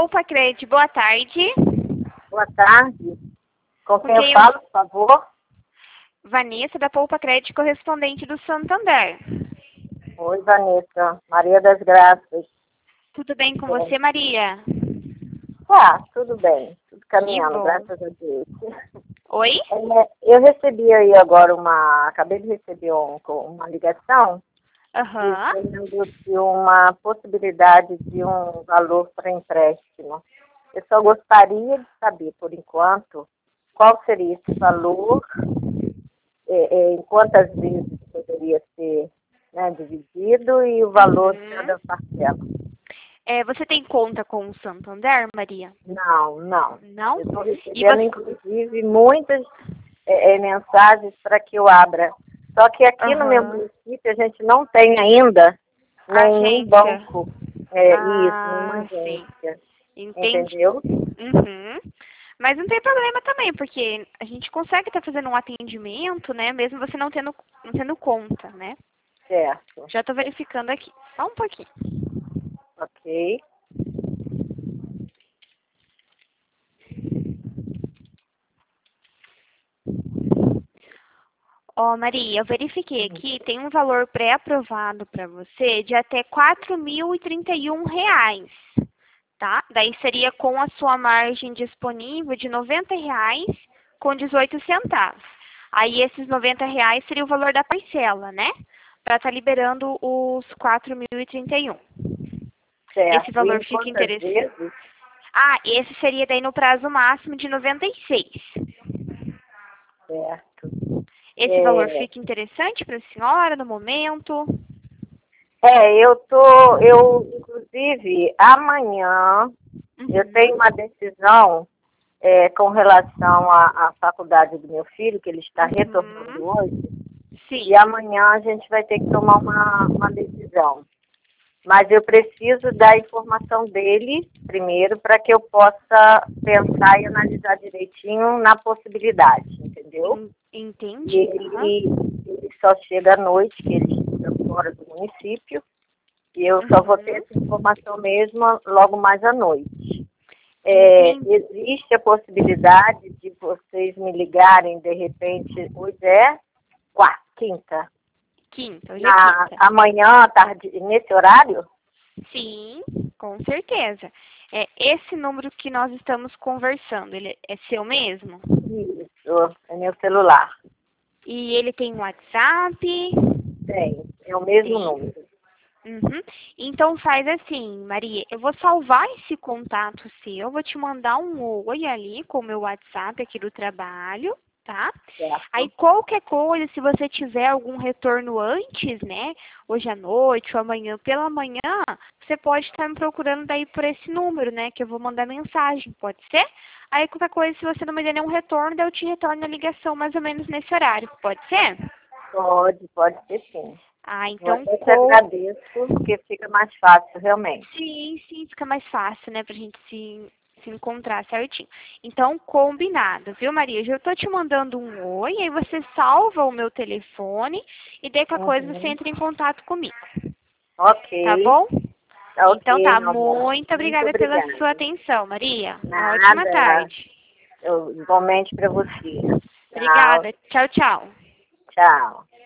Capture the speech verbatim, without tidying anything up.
Poupa Crédito, boa tarde. Boa tarde. Com quem Com eu quem falo, por favor? Vanessa, da Poupa Crédito, correspondente do Santander. Oi, Vanessa. Maria das Graças. Tudo bem com É. você, Maria? Tá, tudo bem. Tudo Que caminhando, bom. graças a Deus. Oi? É, eu recebi aí agora uma... Acabei de receber um, uma ligação Aham. dizendo de uma possibilidade de um valor para empréstimo. Eu só gostaria de saber, por enquanto, qual seria esse valor, é, é, em quantas vezes poderia ser, né, dividido e o valor de Uhum. cada parcela. É, você tem conta com o Santander, Maria? Não, não. Não? Eu estou E recebendo, você... inclusive, muitas é, é, mensagens para que eu abra. Só que aqui no meu Aham. município a gente não tem ainda nenhum Agência. banco, é, isso, nenhuma Ah, sim. agência. Entendi. Entendeu? Uhum. Mas não tem problema também, porque a gente consegue estar fazendo um atendimento, né? Mesmo você não tendo, não tendo conta, né? Certo. Já estou verificando aqui. Só um pouquinho. Ok. Ó, Maria, eu verifiquei aqui, tem um valor pré-aprovado para você de até quatro mil e trinta e um reais, tá? Daí seria com a sua margem disponível de noventa reais com dezoito centavos. Aí esses noventa reais seria o valor da parcela, né? Para estar liberando os quatro mil e trinta e um. Esse Certo. E valor em fica quantas interessante. vezes? Ah, esse seria daí no prazo máximo de noventa e seis. Certo. Esse valor É, fica interessante para a senhora no momento? é, eu tô, eu, inclusive, amanhã eu tenho Uhum. uma decisão é, com relação à, à faculdade do meu filho, que ele está retornando Uhum. hoje, Sim. e amanhã a gente vai ter que tomar uma, uma decisão. Mas eu preciso da informação dele primeiro para que eu possa pensar e analisar direitinho na possibilidade, entendeu? En- E Entendi. Aham. ele, ele só chega à noite, que ele está fora do município, e eu só vou ter Uhum. essa informação mesmo logo mais à noite. É, Entendi. existe a possibilidade de vocês me ligarem, de repente, hoje é quarta, quinta, Quinta, hoje é na, quinta. amanhã à tarde, nesse horário? Sim, com certeza. É esse número que nós estamos conversando, ele é seu mesmo? Isso, é meu celular. E ele tem um WhatsApp? Tem, é o mesmo Tem. número. Uhum. Então faz assim, Maria, eu vou salvar esse contato seu, vou te mandar um oi ali com o meu WhatsApp aqui do trabalho, tá? Aí Certo? qualquer coisa, se você tiver algum retorno antes, né, hoje à noite ou amanhã pela manhã, você pode estar me procurando daí por esse número, né, que eu vou mandar mensagem, pode ser? Aí qualquer coisa, se você não me der nenhum retorno, daí eu te retorno a ligação mais ou menos nesse horário, pode ser? Pode, pode ser sim. Ah, Eu então até te com agradeço, porque fica mais fácil, realmente. Sim, sim, fica mais fácil, né, pra gente se, se encontrar certinho. Então, combinado, viu, Maria? Já tô te mandando um oi, aí você salva o meu telefone e daí qualquer coisa você Uhum. entra em contato comigo, tá Ok, bom? tá Então ok, tá, meu amor. muito Muito obrigada pela obrigada. sua atenção, Maria. Uma ótima Nada. tarde. Eu, igualmente para você. Tchau, Obrigada. Tchau, tchau. tchau.